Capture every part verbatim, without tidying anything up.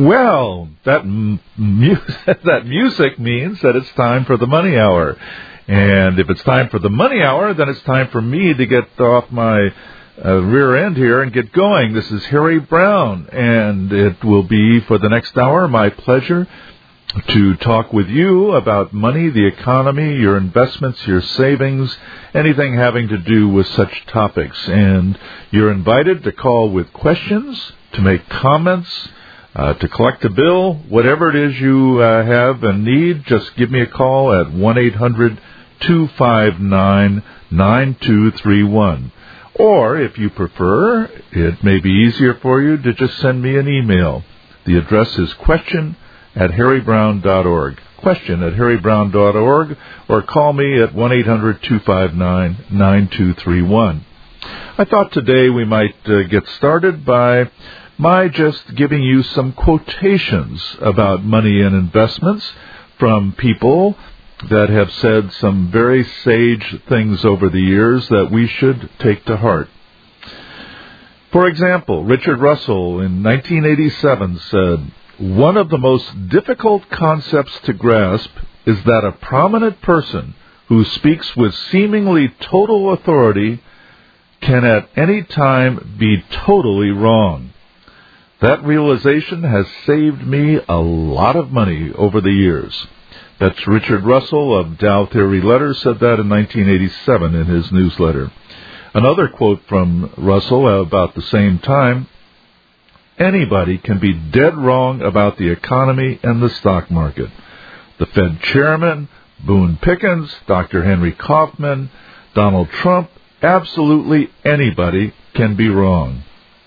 Well, that m- mu- that music means that it's time for the Money Hour. And if it's time for the Money Hour, then it's time for me to get off my uh, rear end here and get going. This is Harry Brown, and it will be for the next hour my pleasure to talk with you about money, the economy, your investments, your savings, anything having to do with such topics. And you're invited to call with questions, to make comments, uh, to collect a bill, whatever it is you uh, have and need. Just give me a call at one eight hundred two five nine nine two three one. Or, if you prefer, it may be easier for you to just send me an email. The address is question at harry brown dot org. Question at harry brown dot org, or call me at one eight hundred two five nine nine two three one. I thought today we might uh, get started by my just giving you some quotations about money and investments from people that have said some very sage things over the years that we should take to heart. For example, Richard Russell in nineteen eighty-seven said, "One of the most difficult concepts to grasp is that a prominent person who speaks with seemingly total authority can at any time be totally wrong. That realization has saved me a lot of money over the years." That's Richard Russell of Dow Theory Letters said that in nineteen eighty-seven in his newsletter. Another quote from Russell about the same time, "Anybody can be dead wrong about the economy and the stock market. The Fed chairman, Boone Pickens, Doctor Henry Kaufman, Donald Trump, absolutely anybody can be wrong."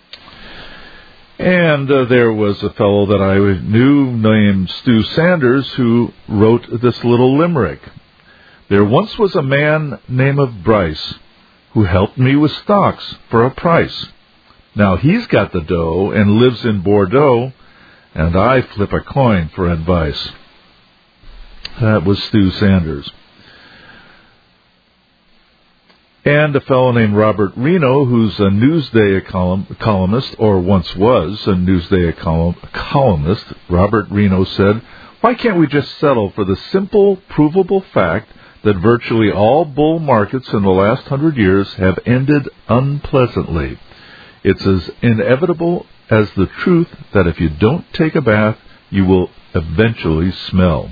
And uh, there was a fellow that I knew named Stu Sanders who wrote this little limerick. "There once was a man named of Bryce who helped me with stocks for a price. Now he's got the dough and lives in Bordeaux, and I flip a coin for advice." That was Stu Sanders. And a fellow named Robert Reno, who's a Newsday column, columnist, or once was a Newsday column, columnist, Robert Reno said, "Why can't we just settle for the simple, provable fact that virtually all bull markets in the last hundred years have ended unpleasantly? It's as inevitable as the truth that if you don't take a bath, you will eventually smell."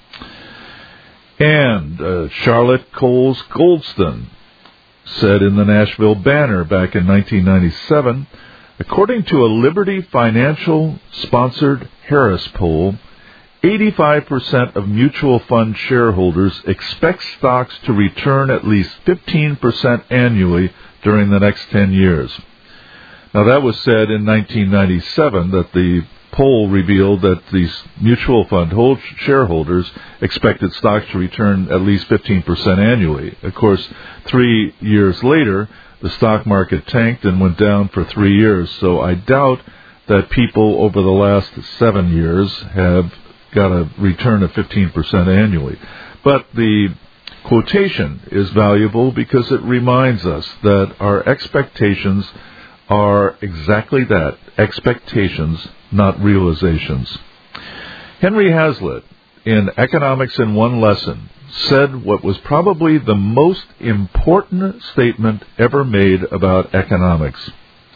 And uh, Charlotte Coles Goldston said in the Nashville Banner back in nineteen ninety-seven, according to a Liberty Financial-sponsored Harris poll, eighty-five percent of mutual fund shareholders expect stocks to return at least fifteen percent annually during the next ten years. Now, that was said in nineteen ninety-seven, that the poll revealed that these mutual fund hold shareholders expected stocks to return at least fifteen percent annually. Of course, three years later, the stock market tanked and went down for three years, so I doubt that people over the last seven years have got a return of fifteen percent annually. But the quotation is valuable because it reminds us that our expectations are exactly that, expectations, not realizations. Henry Hazlitt, in Economics in One Lesson, said what was probably the most important statement ever made about economics.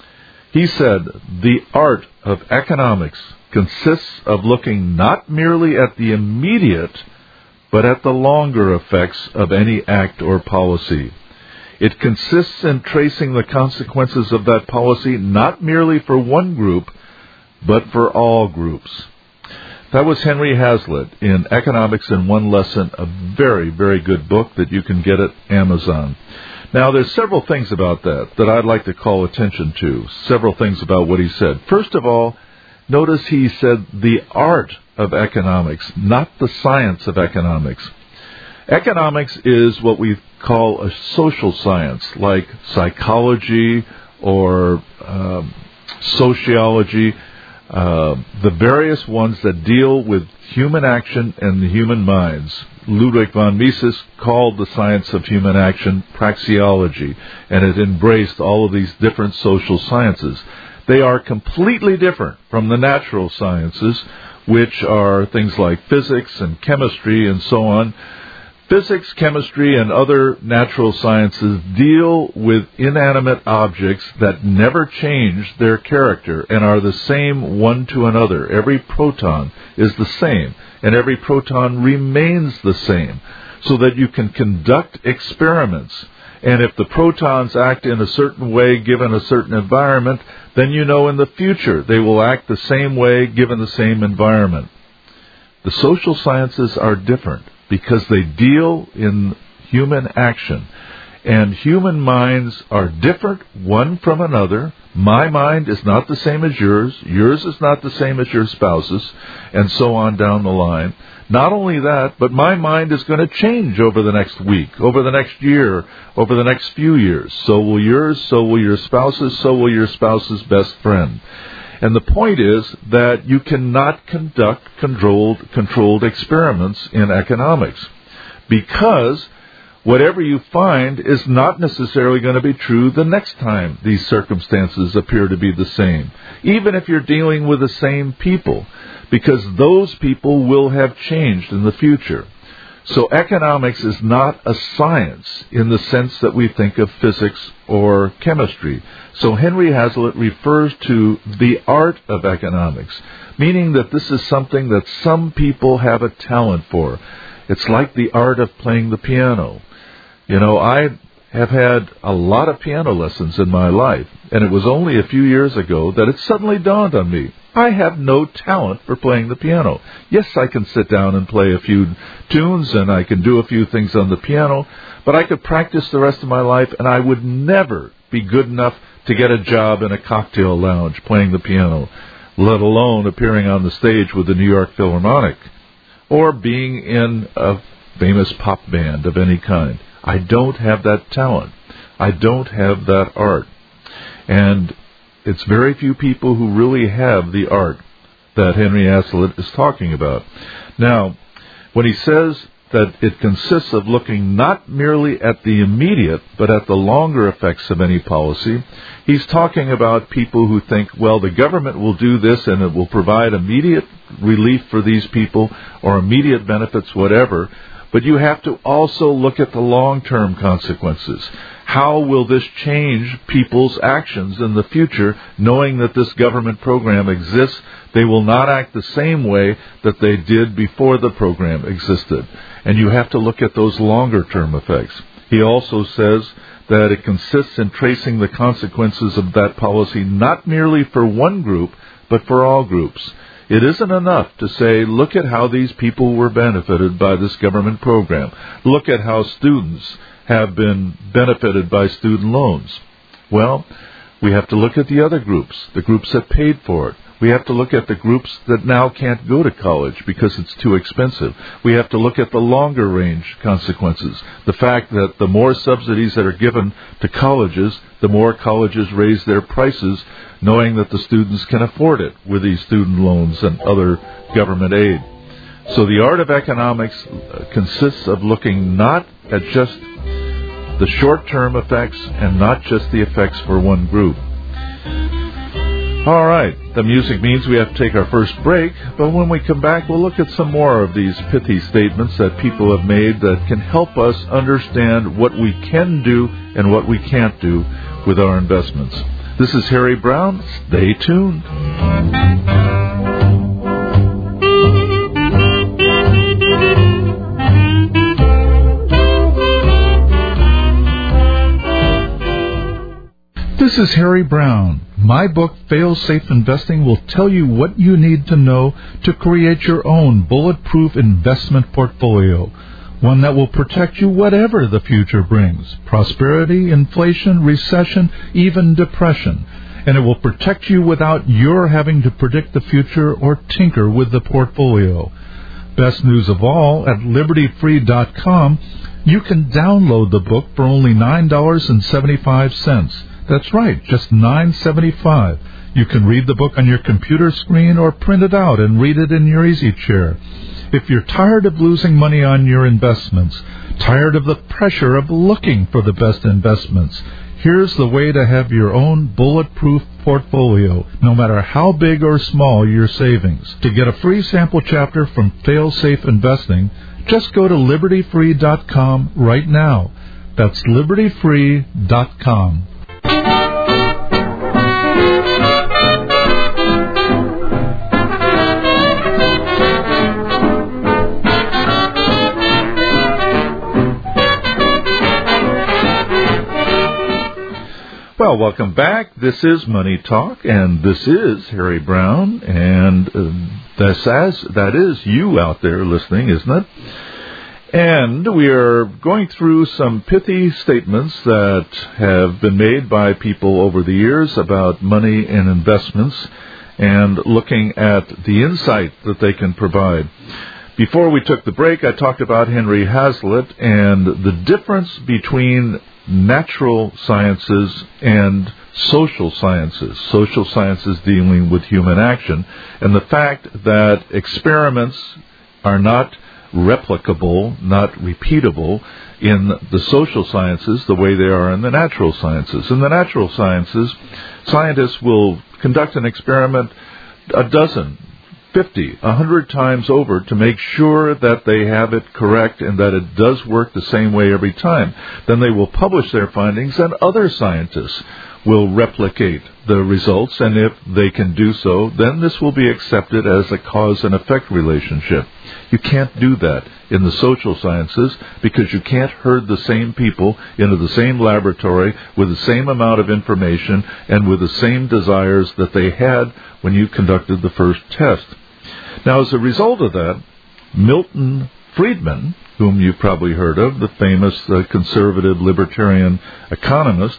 He said, "The art of economics consists of looking not merely at the immediate, but at the longer effects of any act or policy. It consists in tracing the consequences of that policy not merely for one group, but for all groups." That was Henry Hazlitt in Economics in One Lesson, a very, very good book that you can get at Amazon. Now, there's several things about that that I'd like to call attention to, several things about what he said. First of all, notice he said the art of economics, not the science of economics. Economics is what we call a social science, like psychology or um, sociology, uh, the various ones that deal with human action and the human minds. Ludwig von Mises called the science of human action praxeology, and it embraced all of these different social sciences. They are completely different from the natural sciences, which are things like physics and chemistry and so on. Physics, chemistry, and other natural sciences deal with inanimate objects that never change their character and are the same one to another. Every proton is the same, and every proton remains the same, so that you can conduct experiments. And if the protons act in a certain way given a certain environment, then you know in the future they will act the same way given the same environment. The social sciences are different because they deal in human action. And human minds are different one from another. My mind is not the same as yours. Yours is not the same as your spouse's, and so on down the line. Not only that, but my mind is going to change over the next week, over the next year, over the next few years. So will yours, so will your spouse's, so will your spouse's best friend. And the point is that you cannot conduct controlled, controlled experiments in economics, because whatever you find is not necessarily going to be true the next time these circumstances appear to be the same, even if you're dealing with the same people, because those people will have changed in the future. So economics is not a science in the sense that we think of physics or chemistry. So Henry Hazlitt refers to the art of economics, meaning that this is something that some people have a talent for. It's like the art of playing the piano. You know, I have had a lot of piano lessons in my life, and it was only a few years ago that it suddenly dawned on me, I have no talent for playing the piano. Yes, I can sit down and play a few tunes, and I can do a few things on the piano, but I could practice the rest of my life, and I would never be good enough to get a job in a cocktail lounge playing the piano, let alone appearing on the stage with the New York Philharmonic, or being in a famous pop band of any kind. I don't have that talent. I don't have that art. And it's very few people who really have the art that Henry Hazlitt is talking about. Now, when he says that it consists of looking not merely at the immediate, but at the longer effects of any policy, he's talking about people who think, well, the government will do this and it will provide immediate relief for these people or immediate benefits, whatever. But you have to also look at the long-term consequences. How will this change people's actions in the future, knowing that this government program exists? They will not act the same way that they did before the program existed. And you have to look at those longer-term effects. He also says that it consists in tracing the consequences of that policy not merely for one group, but for all groups. It isn't enough to say, look at how these people were benefited by this government program. Look at how students have been benefited by student loans. Well, we have to look at the other groups, the groups that paid for it. We have to look at the groups that now can't go to college because it's too expensive. We have to look at the longer range consequences. The fact that the more subsidies that are given to colleges, the more colleges raise their prices, knowing that the students can afford it with these student loans and other government aid. So the art of economics consists of looking not at just the short-term effects and not just the effects for one group. All right, the music means we have to take our first break, but when we come back, we'll look at some more of these pithy statements that people have made that can help us understand what we can do and what we can't do with our investments. This is Harry Brown. Stay tuned. This is Harry Brown. My book, Fail-Safe Investing, will tell you what you need to know to create your own bulletproof investment portfolio, one that will protect you whatever the future brings, prosperity, inflation, recession, even depression. And it will protect you without your having to predict the future or tinker with the portfolio. Best news of all, at liberty free dot com, you can download the book for only nine dollars and seventy-five cents. That's right, just nine dollars and seventy-five cents. You can read the book on your computer screen or print it out and read it in your easy chair. If you're tired of losing money on your investments, tired of the pressure of looking for the best investments, Here's the way to have your own bulletproof portfolio, no matter how big or small your savings. To get a free sample chapter from Failsafe Investing, just go to liberty free dot com right now. That's liberty free dot com. Well, welcome back. This is Money Talk, and this is Harry Brown, and uh, that's as, that is you out there listening, isn't it? And we are going through some pithy statements that have been made by people over the years about money and investments, and looking at the insight that they can provide. Before we took the break, I talked about Henry Hazlitt and the difference between natural sciences and social sciences. Social sciences dealing with human action, and the fact that experiments are not replicable, not repeatable in the social sciences the way they are in the natural sciences. In the natural sciences, scientists will conduct an experiment a dozen, fifty, a hundred times over to make sure that they have it correct and that it does work the same way every time. Then they will publish their findings, and other scientists will replicate the results, and if they can do so, then this will be accepted as a cause and effect relationship. You can't do that in the social sciences because you can't herd the same people into the same laboratory with the same amount of information and with the same desires that they had when you conducted the first test. Now, as a result of that, Milton Friedman, whom you've probably heard of, the famous uh, conservative libertarian economist,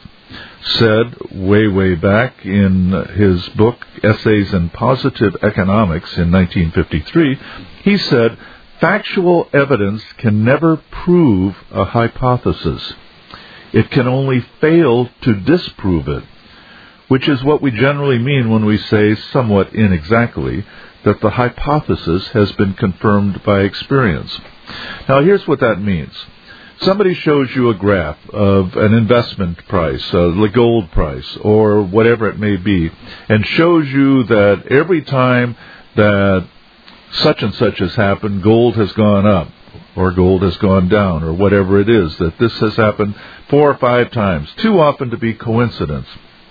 said way, way back in his book, Essays in Positive Economics in nineteen fifty-three, he said, factual evidence can never prove a hypothesis. It can only fail to disprove it, which is what we generally mean when we say, somewhat inexactly, that the hypothesis has been confirmed by experience. Now, here's what that means. Somebody shows you a graph of an investment price, uh, the gold price, or whatever it may be, and shows you that every time that such and such has happened, gold has gone up, or gold has gone down, or whatever it is, that this has happened four or five times, too often to be coincidence.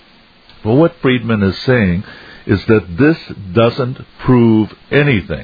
Well, what Friedman is saying is that this doesn't prove anything.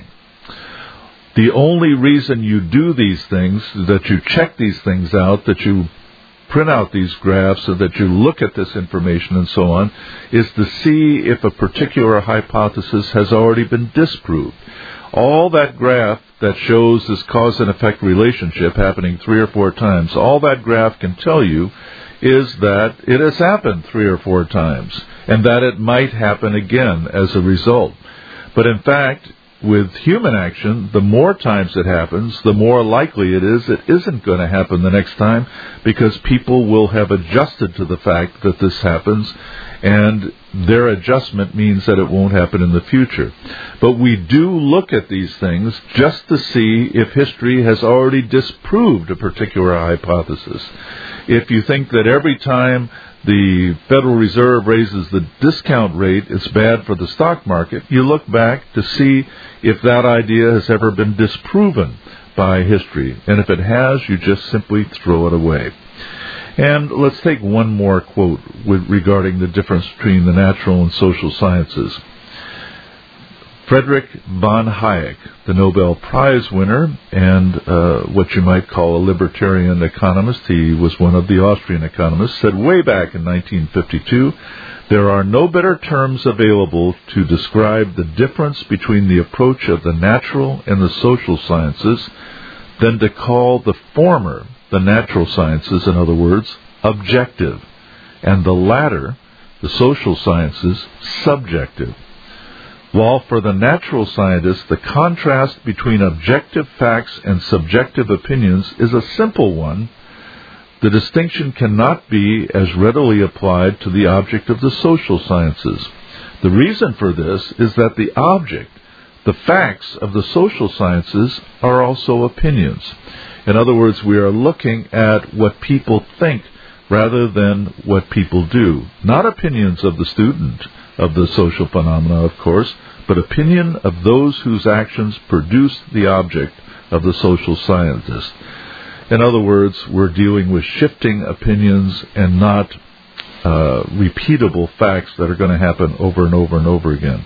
The only reason you do these things, that you check these things out, that you print out these graphs, so that you look at this information and so on, is to see if a particular hypothesis has already been disproved. All that graph that shows this cause and effect relationship happening three or four times, all that graph can tell you is that it has happened three or four times, and that it might happen again as a result. But in fact, with human action, the more times it happens, the more likely it is it isn't going to happen the next time, because people will have adjusted to the fact that this happens, and their adjustment means that it won't happen in the future. But we do look at these things just to see if history has already disproved a particular hypothesis. If you think that every time the Federal Reserve raises the discount rate, it's bad for the stock market, you look back to see if that idea has ever been disproven by history. And if it has, you just simply throw it away. And let's take one more quote with, regarding the difference between the natural and social sciences. Friedrich von Hayek, the Nobel Prize winner and uh, what you might call a libertarian economist, he was one of the Austrian economists, said way back in nineteen fifty-two, there are no better terms available to describe the difference between the approach of the natural and the social sciences than to call the former, the natural sciences, in other words, objective, and the latter, the social sciences, subjective. While for the natural scientist, the contrast between objective facts and subjective opinions is a simple one, the distinction cannot be as readily applied to the object of the social sciences. The reason for this is that the object, the facts of the social sciences, are also opinions. In other words, we are looking at what people think rather than what people do. Not opinions of the student of the social phenomena, of course, but opinion of those whose actions produce the object of the social scientist. In other words, we're dealing with shifting opinions and not uh, repeatable facts that are going to happen over and over and over again.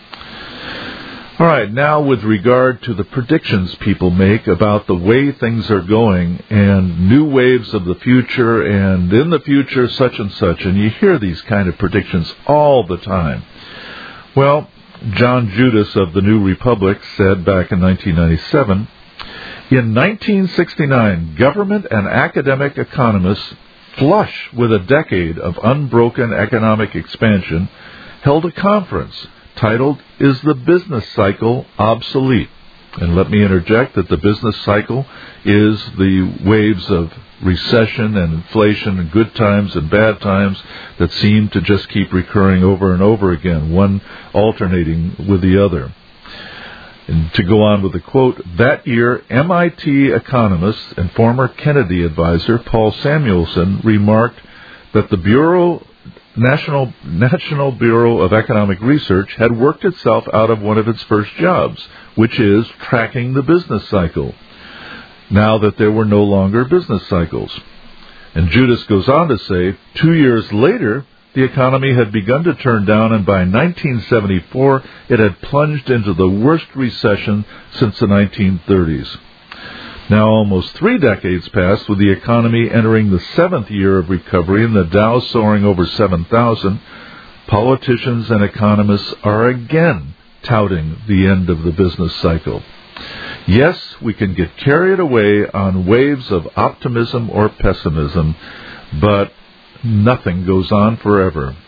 All right, now with regard to the predictions people make about the way things are going and new waves of the future and in the future such and such, and you hear these kind of predictions all the time. Well, John Judas of the New Republic said back in nineteen ninety-seven, in nineteen sixty-nine, government and academic economists, flush with a decade of unbroken economic expansion, held a conference titled, Is the Business Cycle Obsolete? And let me interject that the business cycle is the waves of recession and inflation and good times and bad times that seem to just keep recurring over and over again, one alternating with the other. And to go on with the quote, that year, M I T economist and former Kennedy advisor Paul Samuelson remarked that the Bureau National, National Bureau of Economic Research had worked itself out of one of its first jobs, which is tracking the business cycle, now that there were no longer business cycles. And Judas goes on to say, two years later, the economy had begun to turn down, and by nineteen seventy-four, it had plunged into the worst recession since the nineteen thirties. Now almost three decades passed, with the economy entering the seventh year of recovery and the Dow soaring over seven thousand, politicians and economists are again touting the end of the business cycle. Yes, we can get carried away on waves of optimism or pessimism, but nothing goes on forever.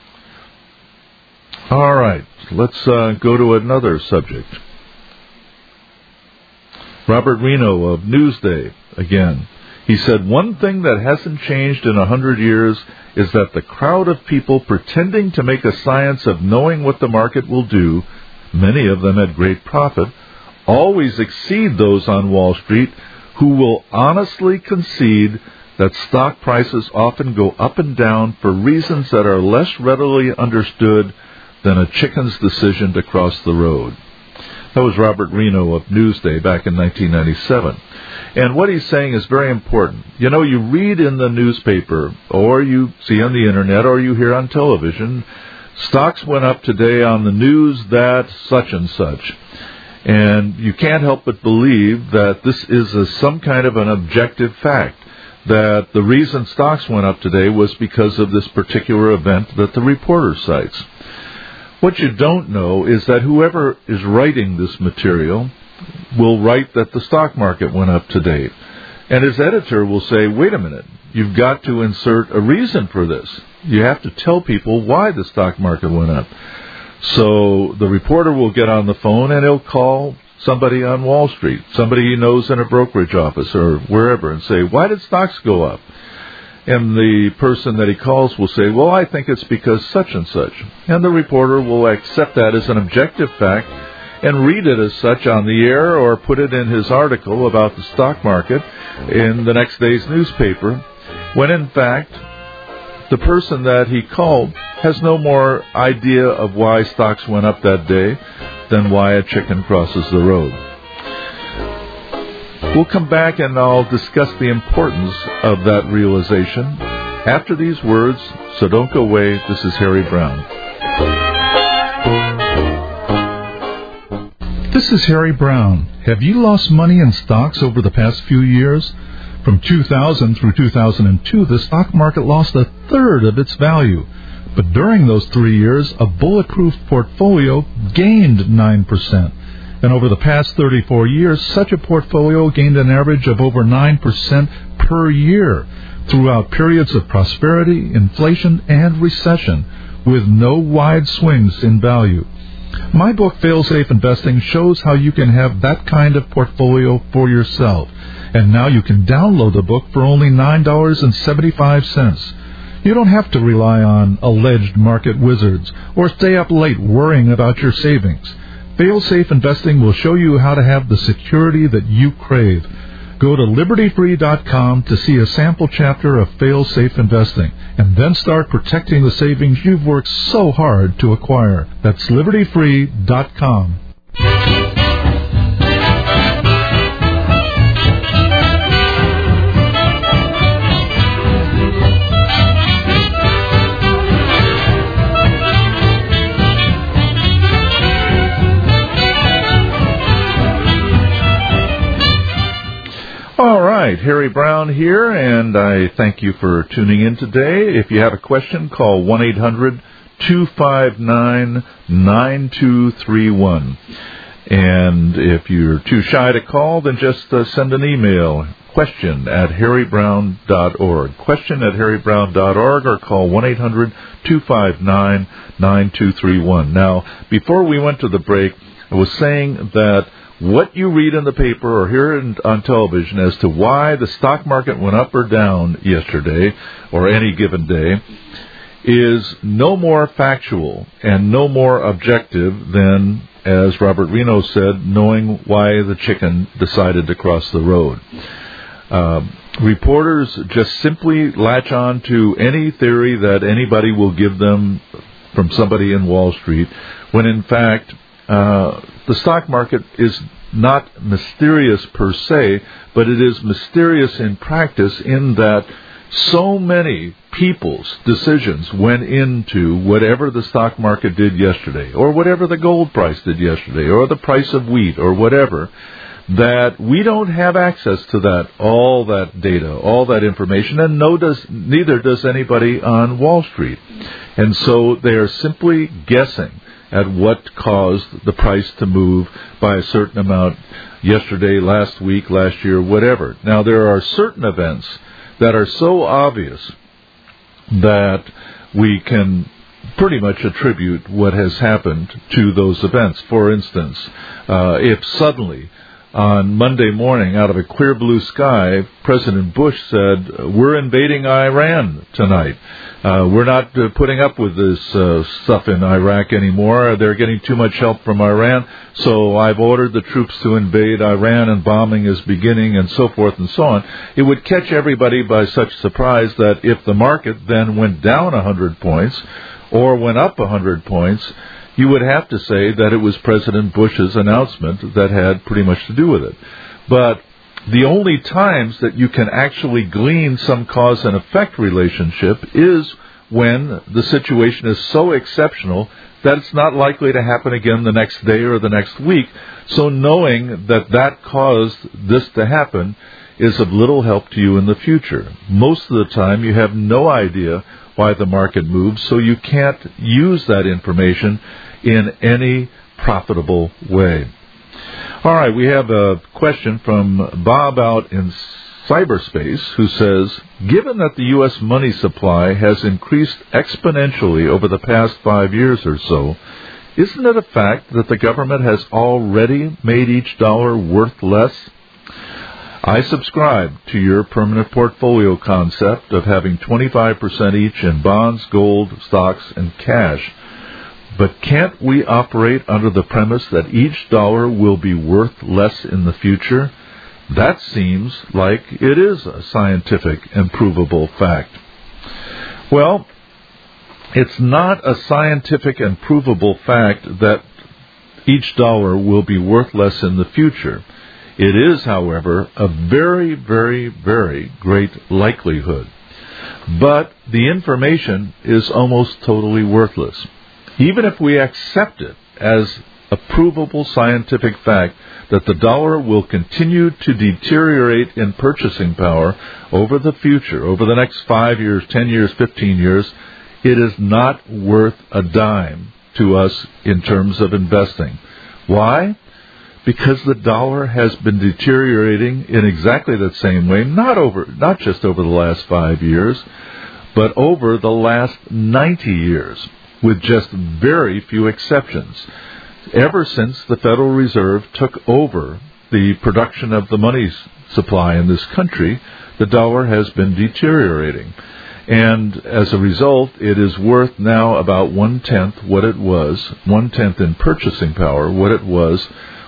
All right, let's uh, go to another subject. Robert Reno of Newsday, again. He said, one thing that hasn't changed in a hundred years is that the crowd of people pretending to make a science of knowing what the market will do, many of them at great profit, always exceed those on Wall Street who will honestly concede that stock prices often go up and down for reasons that are less readily understood than a chicken's decision to cross the road. That was Robert Reno of Newsday back in nineteen ninety-seven. And what he's saying is very important. You know, you read in the newspaper, or you see on the internet, or you hear on television, stocks went up today on the news that such and such. And you can't help but believe that this is a, some kind of an objective fact, that the reason stocks went up today was because of this particular event that the reporter cites. What you don't know is that whoever is writing this material will write that the stock market went up today. And his editor will say, wait a minute, you've got to insert a reason for this. You have to tell people why the stock market went up. So the reporter will get on the phone and he'll call somebody on Wall Street, somebody he knows in a brokerage office or wherever, and say, why did stocks go up? And the person that he calls will say, well, I think it's because such and such. And the reporter will accept that as an objective fact and read it as such on the air or put it in his article about the stock market in the next day's newspaper, when in fact the person that he called has no more idea of why stocks went up that day than why a chicken crosses the road. We'll come back and I'll discuss the importance of that realization after these words, so don't go away. This is Harry Brown. This is Harry Brown. Have you lost money in stocks over the past few years? From two thousand through two thousand two, the stock market lost a third of its value. But during those three years, a bulletproof portfolio gained nine percent. And over the past thirty-four years, such a portfolio gained an average of over nine percent per year throughout periods of prosperity, inflation, and recession, with no wide swings in value. My book, Fail-Safe Investing, shows how you can have that kind of portfolio for yourself. And now you can download the book for only nine dollars and seventy-five cents. You don't have to rely on alleged market wizards or stay up late worrying about your savings. Fail-Safe Investing will show you how to have the security that you crave. Go to liberty free dot com to see a sample chapter of Fail-Safe Investing, and then start protecting the savings you've worked so hard to acquire. That's liberty free dot com. All right, Harry Brown here, and I thank you for tuning in today. If you have a question, call one eight hundred two five nine nine two three one. And if you're too shy to call, then just uh, send an email, question at harry brown dot org. Question at harry brown dot org, or call one eight hundred two five nine nine two three one. Now, before we went to the break, I was saying that what you read in the paper or hear in, on television as to why the stock market went up or down yesterday or any given day is no more factual and no more objective than, as Robert Reno said, knowing why the chicken decided to cross the road. Uh, reporters just simply latch on to any theory that anybody will give them from somebody in Wall Street, when in fact Uh, the stock market is not mysterious per se, but it is mysterious in practice in that so many people's decisions went into whatever the stock market did yesterday, or whatever the gold price did yesterday, or the price of wheat, or whatever, that we don't have access to that, all that data, all that information, and no does, neither does anybody on Wall Street. And so they are simply guessing at what caused the price to move by a certain amount yesterday, last week, last year, whatever. Now, there are certain events that are so obvious that we can pretty much attribute what has happened to those events. For instance, uh, if suddenly on Monday morning, out of a clear blue sky, President Bush said, we're invading Iran tonight. Uh, we're not uh, putting up with this uh, stuff in Iraq anymore. They're getting too much help from Iran, so I've ordered the troops to invade Iran, and bombing is beginning, and so forth and so on. It would catch everybody by such surprise that if the market then went down one hundred points or went up one hundred points, you would have to say that it was President Bush's announcement that had pretty much to do with it. But the only times that you can actually glean some cause and effect relationship is when the situation is so exceptional that it's not likely to happen again the next day or the next week. So knowing that that caused this to happen is of little help to you in the future. Most of the time you have no idea why the market moves, so you can't use that information in any profitable way. All right, we have a question from Bob out in cyberspace who says, given that the U S money supply has increased exponentially over the past five years or so, isn't it a fact that the government has already made each dollar worth less? I subscribe to your permanent portfolio concept of having twenty-five percent each in bonds, gold, stocks, and cash. But can't we operate under the premise that each dollar will be worth less in the future? That seems like it is a scientific and provable fact. Well, it's not a scientific and provable fact that each dollar will be worth less in the future. It is, however, a very, very, very great likelihood. But the information is almost totally worthless. Even if we accept it as a provable scientific fact that the dollar will continue to deteriorate in purchasing power over the future, over the next five years, ten years, fifteen years, it is not worth a dime to us in terms of investing. Why? Because the dollar has been deteriorating in exactly the same way, not over, not just over the last five years, but over the last ninety years. With just very few exceptions. Ever since the Federal Reserve took over the production of the money supply in this country, the dollar has been deteriorating. And as a result, it is worth now about one-tenth what it was, one-tenth in purchasing power, what it was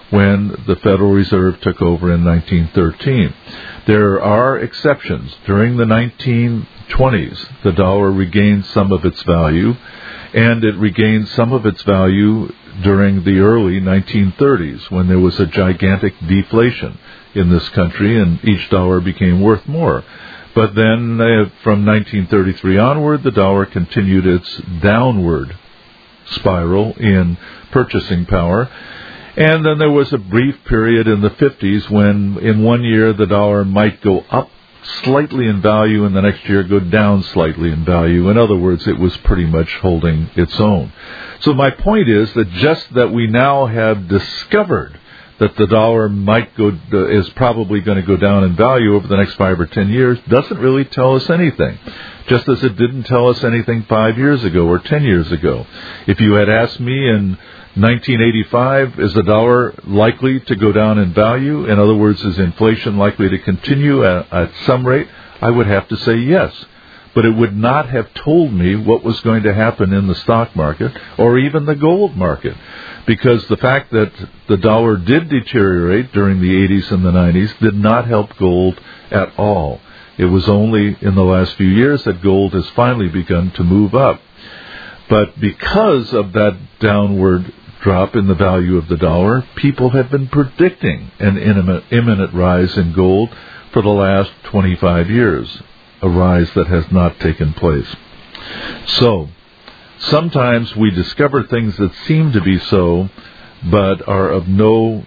when the Federal Reserve took over in nineteen thirteen. There are exceptions. During the nineteen twenties, the dollar regained some of its value, and it regained some of its value during the early nineteen thirties, when there was a gigantic deflation in this country and each dollar became worth more. But then uh, from nineteen thirty-three onward, the dollar continued its downward spiral in purchasing power. And then there was a brief period in the fifties when in one year the dollar might go up slightly in value and the next year go down slightly in value. In other words, it was pretty much holding its own. So my point is that just that we now have discovered that the dollar might go is probably going to go down in value over the next five or ten years doesn't really tell us anything, just as it didn't tell us anything five years ago or ten years ago. If you had asked me in nineteen eighty-five, is the dollar likely to go down in value? In other words, is inflation likely to continue at, at some rate? I would have to say yes. But it would not have told me what was going to happen in the stock market or even the gold market, because the fact that the dollar did deteriorate during the eighties and the nineties did not help gold at all. It was only in the last few years that gold has finally begun to move up. But because of that downward drop in the value of the dollar, people have been predicting an imminent rise in gold for the last twenty-five years, a rise that has not taken place. So, sometimes we discover things that seem to be so, but are of no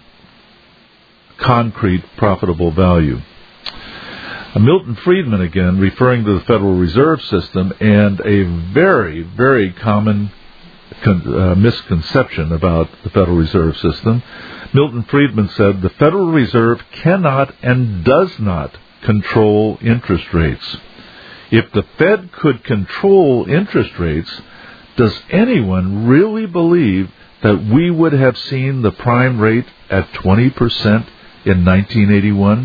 concrete profitable value. Milton Friedman, again, referring to the Federal Reserve System and a very, very common con- uh, misconception about the Federal Reserve System, Milton Friedman said, the Federal Reserve cannot and does not control interest rates. If the Fed could control interest rates, does anyone really believe that we would have seen the prime rate at twenty percent in nineteen eighty-one?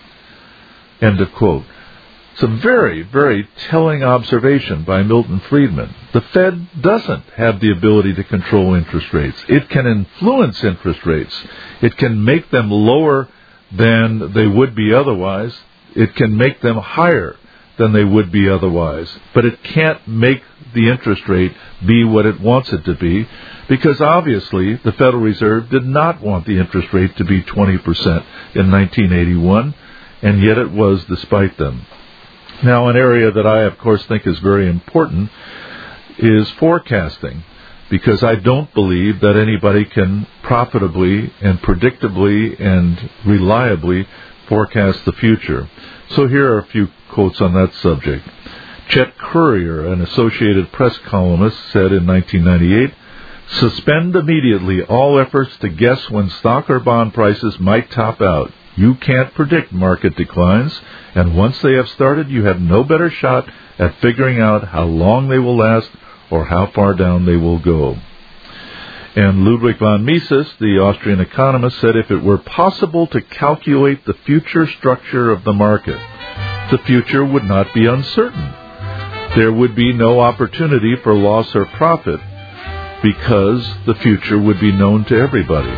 End of quote. It's a very, very telling observation by Milton Friedman. The Fed doesn't have the ability to control interest rates. It can influence interest rates. It can make them lower than they would be otherwise. It can make them higher than they would be otherwise. But it can't make the interest rate be what it wants it to be, because obviously the Federal Reserve did not want the interest rate to be twenty percent in nineteen eighty-one, and yet it was despite them. Now, an area that I, of course, think is very important is forecasting, because I don't believe that anybody can profitably and predictably and reliably forecast the future. So here are a few quotes on that subject. Chet Currier, an Associated Press columnist, said in nineteen ninety-eight, "Suspend immediately all efforts to guess when stock or bond prices might top out. You can't predict market declines, and once they have started, you have no better shot at figuring out how long they will last or how far down they will go." And Ludwig von Mises, the Austrian economist, said if it were possible to calculate the future structure of the market, the future would not be uncertain. There would be no opportunity for loss or profit because the future would be known to everybody.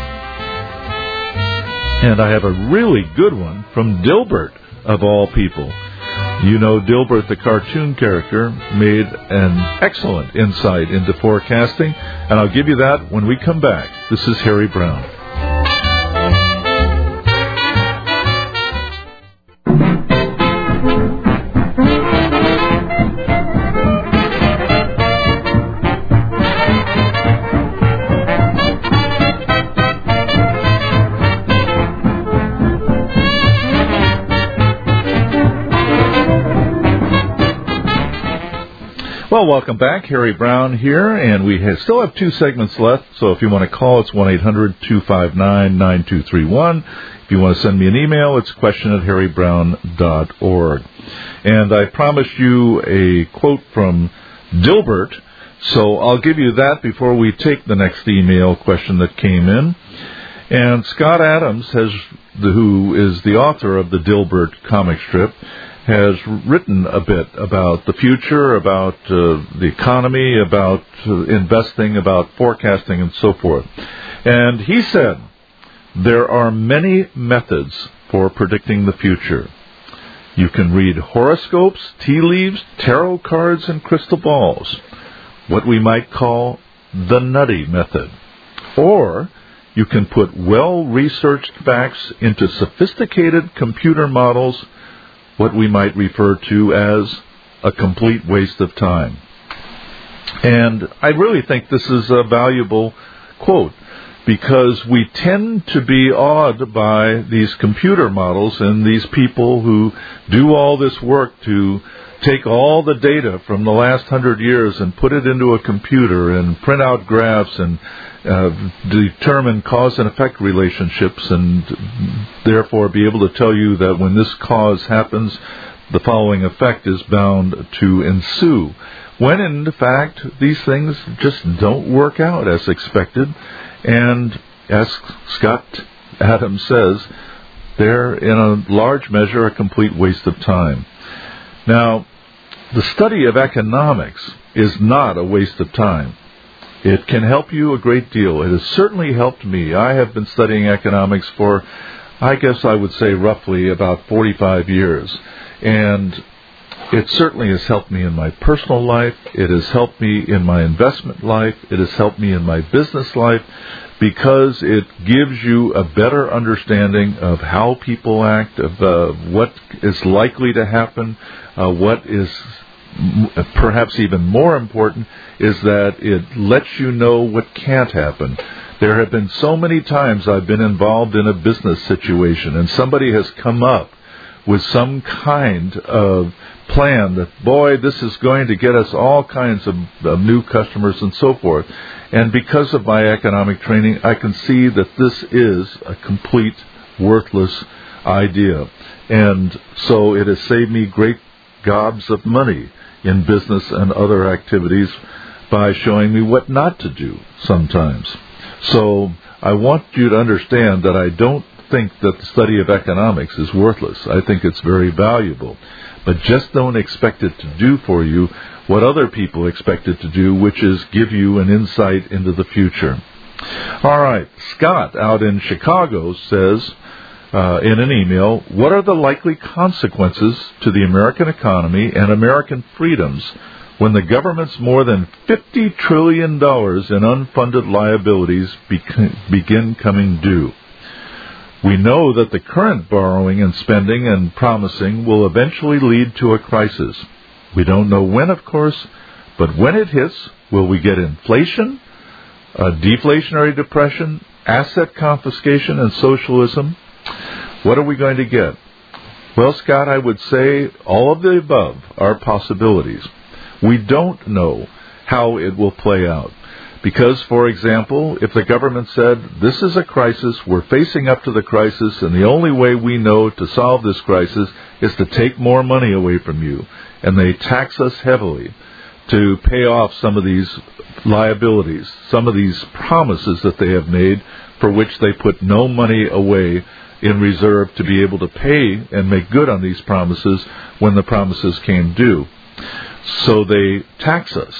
And I have a really good one from Dilbert, of all people. You know, Dilbert, the cartoon character, made an excellent insight into forecasting, and I'll give you that when we come back. This is Harry Brown. Well, welcome back. Harry Brown here, and we have, still have two segments left, so if you want to call, it's one eight hundred two five nine nine two three one. If you want to send me an email, it's question at harry brown dot org. And I promised you a quote from Dilbert, so I'll give you that before we take the next email question that came in. And Scott Adams, has, who is the author of the Dilbert comic strip, has written a bit about the future, about uh, the economy, about uh, investing, about forecasting, and so forth. And he said, There are many methods for predicting the future. You can read horoscopes, tea leaves, tarot cards, and crystal balls, what we might call the nutty method. Or you can put well-researched facts into sophisticated computer models, what we might refer to as a complete waste of time. And I really think this is a valuable quote, because we tend to be awed by these computer models and these people who do all this work to take all the data from the last hundred years and put it into a computer and print out graphs and uh, determine cause and effect relationships, and therefore be able to tell you that when this cause happens, the following effect is bound to ensue. When in fact, these things just don't work out as expected. And as Scott Adams says, they're in a large measure a complete waste of time. Now, the study of economics is not a waste of time. It can help you a great deal. It has certainly helped me. I have been studying economics for, I guess I would say, roughly about forty-five years. And it certainly has helped me in my personal life. It has helped me in my investment life. It has helped me in my business life, because it gives you a better understanding of how people act, of uh, what is likely to happen. Uh, what is m- perhaps even more important is that it lets you know what can't happen. There have been so many times I've been involved in a business situation and somebody has come up with some kind of plan that, boy, this is going to get us all kinds of, of new customers and so forth. And because of my economic training, I can see that this is a complete worthless idea. And so it has saved me great gobs of money in business and other activities by showing me what not to do sometimes. So I want you to understand that I don't think that the study of economics is worthless. I think it's very valuable. But just don't expect it to do for you what other people expect it to do, which is give you an insight into the future. All right, Scott out in Chicago says uh, in an email, what are the likely consequences to the American economy and American freedoms when the government's more than fifty trillion dollars in unfunded liabilities bec- begin coming due? We know that the current borrowing and spending and promising will eventually lead to a crisis. We don't know when, of course, but when it hits, will we get inflation, a deflationary depression, asset confiscation, and socialism? What are we going to get? Well, Scott, I would say all of the above are possibilities. We don't know how it will play out. Because, for example, if the government said, this is a crisis, we're facing up to the crisis, and the only way we know to solve this crisis is to take more money away from you, and they tax us heavily to pay off some of these liabilities, some of these promises that they have made, for which they put no money away in reserve to be able to pay and make good on these promises when the promises came due. So they tax us.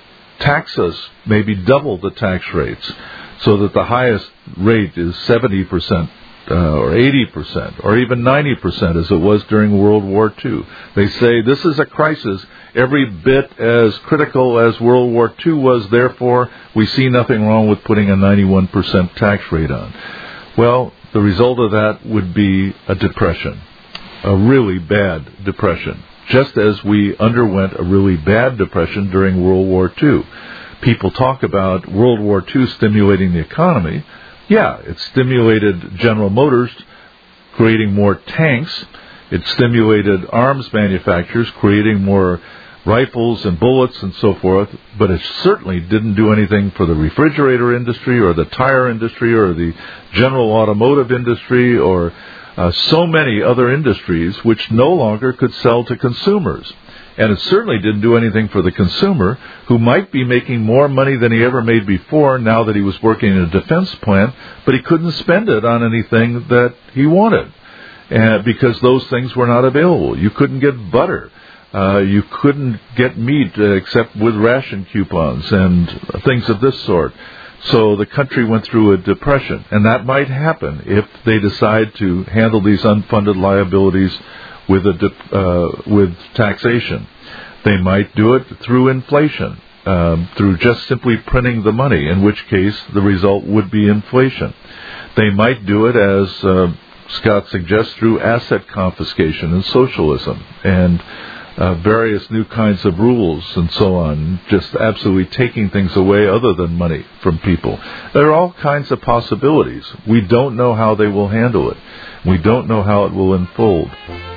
Tax us, maybe double the tax rates, so that the highest rate is seventy percent uh, or eighty percent or even ninety percent as it was during World War Two. They say this is a crisis every bit as critical as World War Two was, therefore we see nothing wrong with putting a ninety-one percent tax rate on. Well, the result of that would be a depression, a really bad depression. Just as we underwent a really bad depression during World War Two. People talk about World War Two stimulating the economy. Yeah, it stimulated General Motors creating more tanks. It stimulated arms manufacturers creating more rifles and bullets and so forth. But it certainly didn't do anything for the refrigerator industry or the tire industry or the general automotive industry or Uh, so many other industries which no longer could sell to consumers. And it certainly didn't do anything for the consumer, who might be making more money than he ever made before now that he was working in a defense plant, but he couldn't spend it on anything that he wanted uh, because those things were not available. You couldn't get butter. Uh, you couldn't get meat uh, except with ration coupons and things of this sort. So the country went through a depression, and that might happen if they decide to handle these unfunded liabilities with a de- uh, with taxation. They might do it through inflation, um, through just simply printing the money, in which case the result would be inflation. They might do it, as uh, Scott suggests, through asset confiscation and socialism and uh, various new kinds of rules and so on, just absolutely taking things away other than money from people. There are all kinds of possibilities. We don't know how they will handle it. We don't know how it will unfold.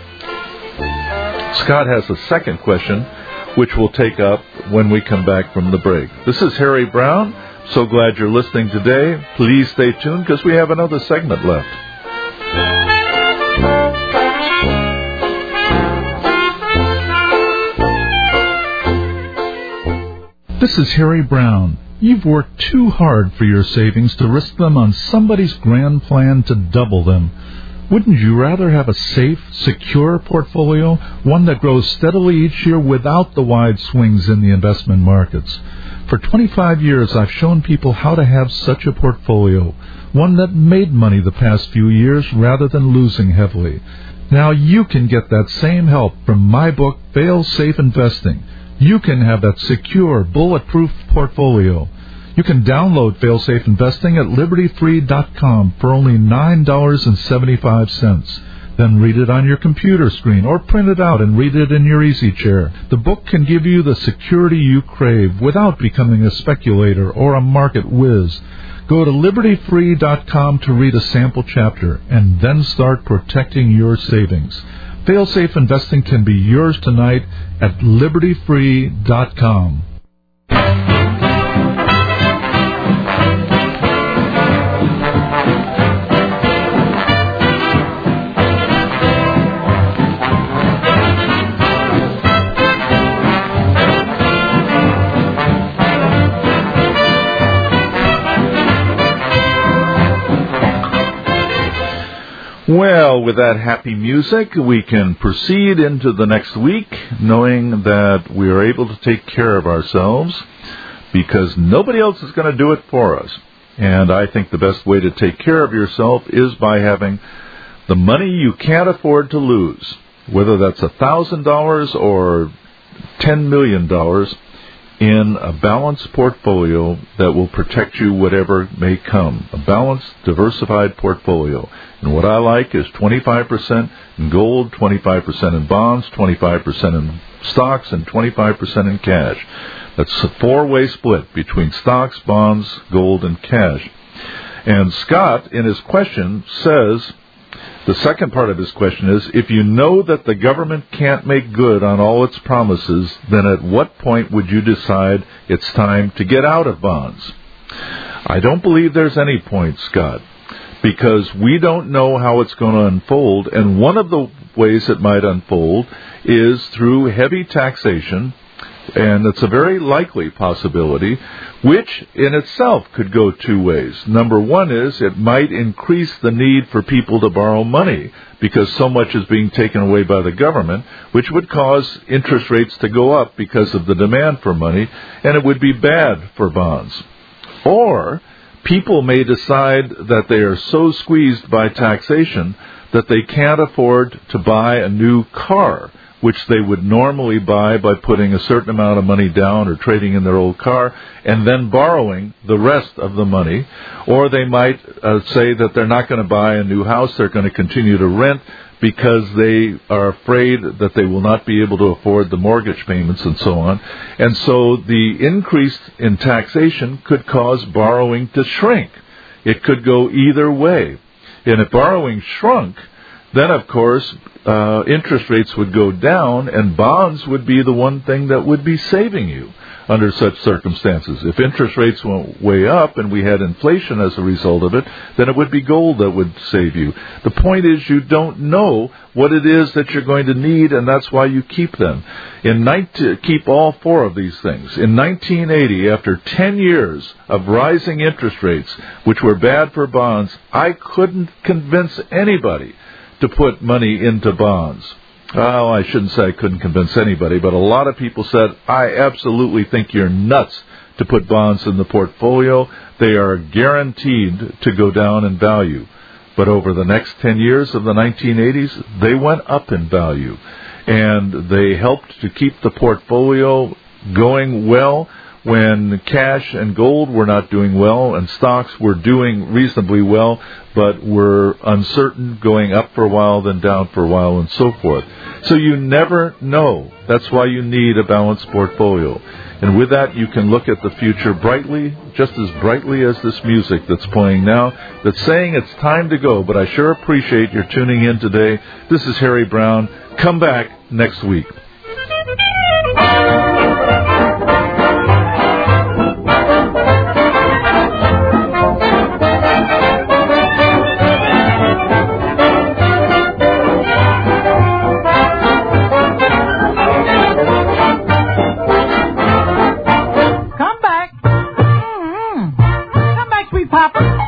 Scott has a second question, which we'll take up when we come back from the break. This is Harry Brown. So glad you're listening today. Please stay tuned because we have another segment left. This is Harry Brown. You've worked too hard for your savings to risk them on somebody's grand plan to double them. Wouldn't you rather have a safe, secure portfolio, one that grows steadily each year without the wide swings in the investment markets? For twenty-five years, I've shown people how to have such a portfolio, one that made money the past few years rather than losing heavily. Now you can get that same help from my book, Fail Safe Investing. You can have that secure, bulletproof portfolio. You can download Fail Safe Investing at liberty free dot com for only nine dollars and seventy-five cents. Then read it on your computer screen or print it out and read it in your easy chair. The book can give you the security you crave without becoming a speculator or a market whiz. Go to liberty free dot com to read a sample chapter and then start protecting your savings. Fail Safe Investing can be yours tonight at liberty free dot com. Well, with that happy music, we can proceed into the next week, knowing that we are able to take care of ourselves because nobody else is going to do it for us. And I think the best way to take care of yourself is by having the money you can't afford to lose, whether that's one thousand dollars or ten million dollars, in a balanced portfolio that will protect you whatever may come. A balanced, diversified portfolio. And what I like is twenty-five percent in gold, twenty-five percent in bonds, twenty-five percent in stocks, and twenty-five percent in cash. That's a four-way split between stocks, bonds, gold, and cash. And Scott, in his question, says, the second part of his question is, if you know that the government can't make good on all its promises, then at what point would you decide it's time to get out of bonds? I don't believe there's any point, Scott, because we don't know how it's going to unfold, and one of the ways it might unfold is through heavy taxation, and it's a very likely possibility, which in itself could go two ways. Number one is it might increase the need for people to borrow money because so much is being taken away by the government, which would cause interest rates to go up because of the demand for money, and it would be bad for bonds. Or people may decide that they are so squeezed by taxation that they can't afford to buy a new car, which they would normally buy by putting a certain amount of money down or trading in their old car and then borrowing the rest of the money. Or they might uh, say that they're not going to buy a new house, they're going to continue to rent because they are afraid that they will not be able to afford the mortgage payments and so on. And so the increase in taxation could cause borrowing to shrink. It could go either way. And if borrowing shrunk, then, of course, uh, interest rates would go down, and bonds would be the one thing that would be saving you under such circumstances. If interest rates went way up and we had inflation as a result of it, then it would be gold that would save you. The point is you don't know what it is that you're going to need, and that's why you keep them. In nineteen, keep all four of these things. In nineteen eighty, after ten years of rising interest rates, which were bad for bonds, I couldn't convince anybody to put money into bonds. Well, I shouldn't say I couldn't convince anybody, but a lot of people said, I absolutely think you're nuts to to put bonds in the portfolio, they are guaranteed to go down in value. But over the next ten years of the nineteen eighties, they went up in value. And they helped to keep the portfolio going well when cash and gold were not doing well and stocks were doing reasonably well, but were uncertain, going up for a while, then down for a while, and so forth. So you never know. That's why you need a balanced portfolio. And with that, you can look at the future brightly, just as brightly as this music that's playing now, that's saying it's time to go. But I sure appreciate your tuning in today. This is Harry Brown. Come back next week. Papa.